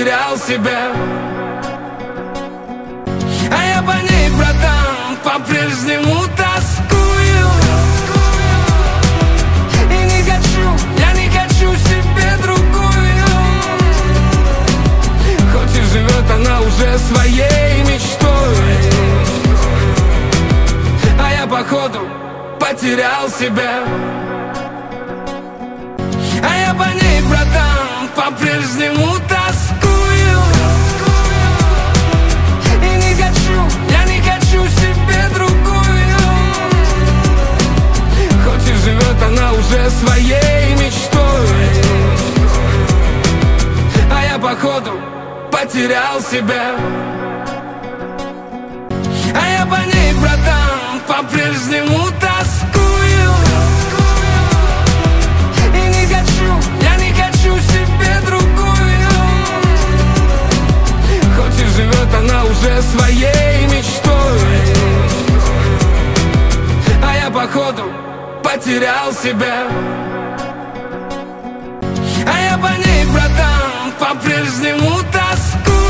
потерял себя. А я по ней, братан, по-прежнему тоскую. И не хочу, я не хочу себе другую. Хоть и живет она уже своей мечтой, а я походу потерял себя. А я по ней, братан, по-прежнему тоскую. И не хочу, я не хочу себе другую. Хоть и живет она уже своей мечтой, а я походу потерял себя. А я по ней, братан, по-прежнему тоскую. И не хочу, я не хочу себе другую. Хоть и живет она уже своей мечтой, а я походу потерял себя. А я по ней, братан, по-прежнему тоскую.